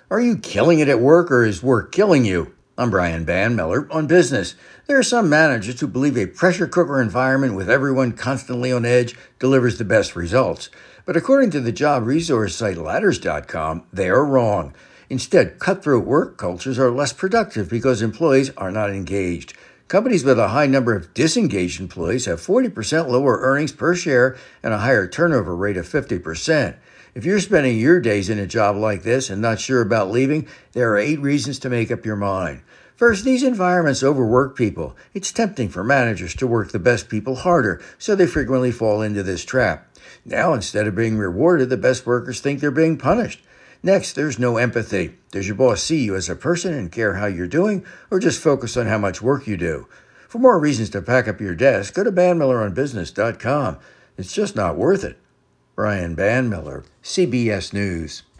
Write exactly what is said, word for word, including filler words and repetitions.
Are you killing it at work or is work killing you? I'm Brian Banmiller on Business. There are some managers who believe a pressure cooker environment with everyone constantly on edge delivers the best results. But according to the job resource site ladders dot com, they are wrong. Instead, cutthroat work cultures are less productive because employees are not engaged. Companies with a high number of disengaged employees have forty percent lower earnings per share and a higher turnover rate of fifty percent. If you're spending your days in a job like this and not sure about leaving, there are eight reasons to make up your mind. First, these environments overwork people. It's tempting for managers to work the best people harder, so they frequently fall into this trap. Now, instead of being rewarded, the best workers think they're being punished. Next, there's no empathy. Does your boss see you as a person and care how you're doing, or just focus on how much work you do? For more reasons to pack up your desk, go to banmiller on business dot com. It's just not worth it. Brian Banmiller, C B S News.